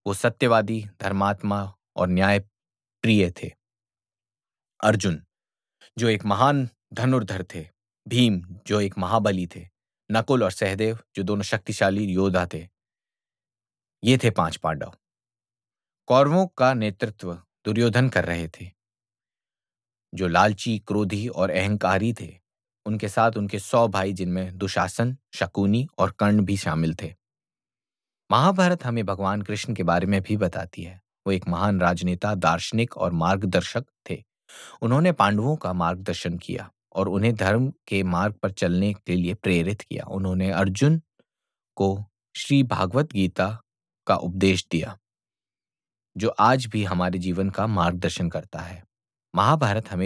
वो सत्यवादी, धर्मात्मा और न्याय प्रिय थे। अर्जुन, जो एक महान धनुर्धर थे। भीम, जो एक महाबली थे। नकुल और सहदेव, जो दोनों शक्तिशाली योद्धा थे। ये थे 5 पांडव। कौरवों का नेतृत्व दुर्योधन कर रहे थे, जो लालची, क्रोधी और अहंकारी थे। उनके साथ उनके 100 भाई, जिनमें दुशासन, शकुनी और कर्ण भी शामिल थे। महाभारत हमें भगवान कृष्ण के बारे में भी बताती है। वो एक महान राजनेता, दार्शनिक और मार्गदर्शक थे। उन्होंने पांडवों का मार्गदर्शन किया और उन्हें धर्म के मार्ग पर चलने के लिए प्रेरित किया। उन्होंने अर्जुन को श्री भागवत गीता का उपदेश दिया, जो आज भी हमारे जीवन का मार्गदर्शन करता है। महाभारत हमें